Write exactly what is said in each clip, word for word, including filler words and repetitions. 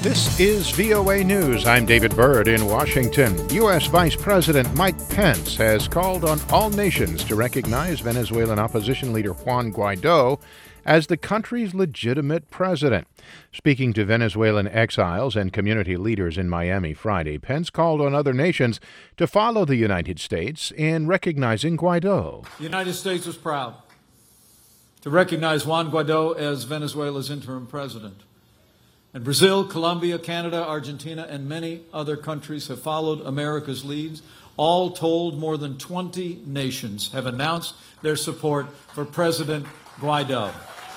This is V O A News. I'm David Byrd in Washington. U S. Vice President Mike Pence has called on all nations to recognize Venezuelan opposition leader Juan Guaido as the country's legitimate president. Speaking to Venezuelan exiles and community leaders in Miami Friday, Pence called on other nations to follow the United States in recognizing Guaido. The United States is proud to recognize Juan Guaido as Venezuela's interim president. And Brazil, Colombia, Canada, Argentina, and many other countries have followed America's leads. All told, more than twenty nations have announced their support for President Guaido.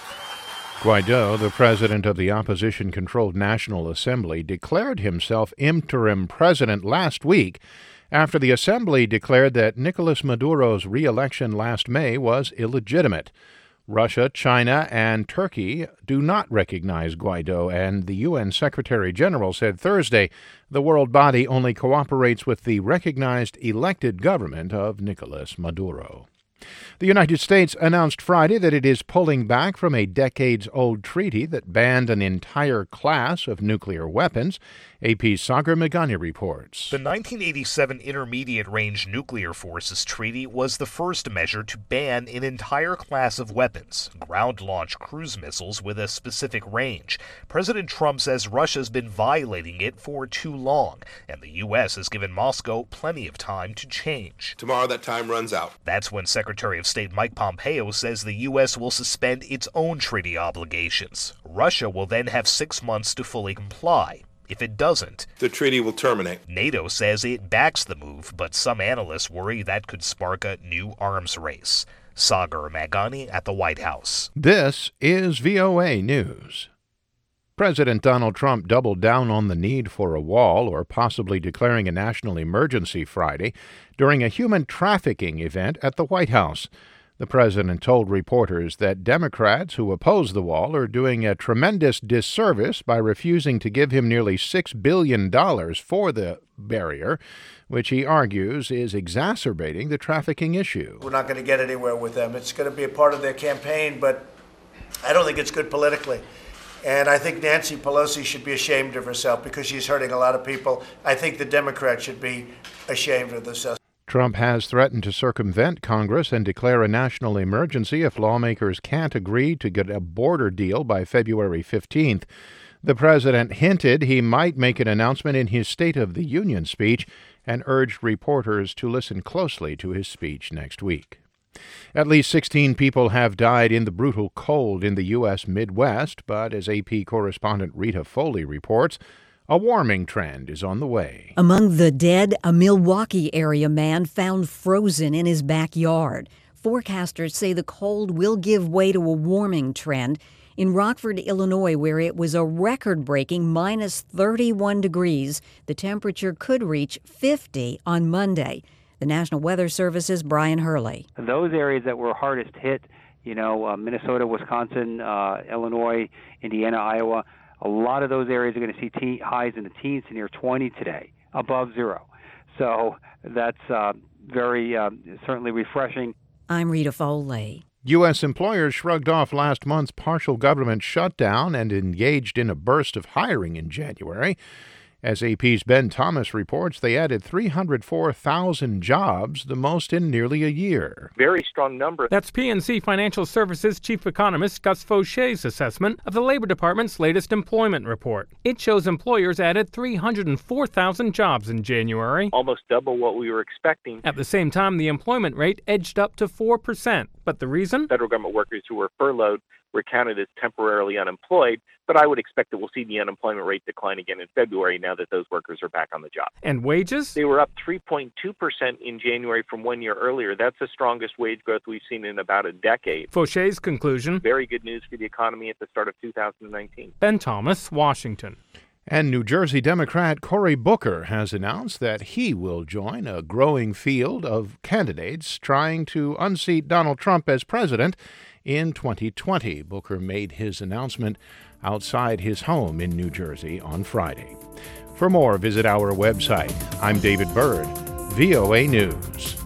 Guaido, the president of the opposition-controlled National Assembly, declared himself interim president last week after the Assembly declared that Nicolas Maduro's re-election last May was illegitimate. Russia, China, and Turkey do not recognize Guaido, and the U N Secretary General said Thursday the world body only cooperates with the recognized elected government of Nicolas Maduro. The United States announced Friday that it is pulling back from a decades-old treaty that banned an entire class of nuclear weapons. A P's Sagar Meghani reports. The nineteen eighty-seven Intermediate-Range Nuclear Forces Treaty was the first measure to ban an entire class of weapons, ground-launched cruise missiles with a specific range. President Trump says Russia's been violating it for too long, and the U S has given Moscow plenty of time to change. Tomorrow that time runs out. That's when Secretary of State Mike Pompeo says the U S will suspend its own treaty obligations. Russia will then have six months to fully comply. If it doesn't, the treaty will terminate. NATO says it backs the move, but some analysts worry that could spark a new arms race. Sagar Meghani at the White House. This is V O A News. President Donald Trump doubled down on the need for a wall, or possibly declaring a national emergency Friday, during a human trafficking event at the White House. The president told reporters that Democrats who oppose the wall are doing a tremendous disservice by refusing to give him nearly six billion dollars for the barrier, which he argues is exacerbating the trafficking issue. We're not going to get anywhere with them. It's going to be a part of their campaign, but I don't think it's good politically. And I think Nancy Pelosi should be ashamed of herself because she's hurting a lot of people. I think the Democrats should be ashamed of themselves. Trump has threatened to circumvent Congress and declare a national emergency if lawmakers can't agree to get a border deal by February fifteenth. The president hinted he might make an announcement in his State of the Union speech and urged reporters to listen closely to his speech next week. At least sixteen people have died in the brutal cold in the U S. Midwest, but as A P correspondent Rita Foley reports, a warming trend is on the way. Among the dead, a Milwaukee area man found frozen in his backyard. Forecasters say the cold will give way to a warming trend. In Rockford, Illinois, where it was a record-breaking minus thirty-one degrees, the temperature could reach fifty on Monday. The National Weather Service's Brian Hurley. Those areas that were hardest hit, you know, uh, Minnesota, Wisconsin, uh, Illinois, Indiana, Iowa, a lot of those areas are going to see teen, highs in the teens to near twenty today, above zero. So that's uh, very uh, certainly refreshing. I'm Rita Foley. U S employers shrugged off last month's partial government shutdown and engaged in a burst of hiring in January. As A P's Ben Thomas reports, they added three hundred four thousand jobs, the most in nearly a year. Very strong number. That's P N C Financial Services Chief Economist Gus Faucher's assessment of the Labor Department's latest employment report. It shows employers added three hundred four thousand jobs in January. Almost double what we were expecting. At the same time, the employment rate edged up to four percent. But the reason? Federal government workers who were furloughed were counted as temporarily unemployed, but I would expect that we'll see the unemployment rate decline again in February now that those workers are back on the job. And wages? They were up three point two percent in January from one year earlier. That's the strongest wage growth we've seen in about a decade. Faucher's conclusion? Very good news for the economy at the start of two thousand nineteen. Ben Thomas, Washington. And New Jersey Democrat Cory Booker has announced that he will join a growing field of candidates trying to unseat Donald Trump as president in twenty twenty. Booker made his announcement outside his home in New Jersey on Friday. For more, visit our website. I'm David Byrd, V O A News.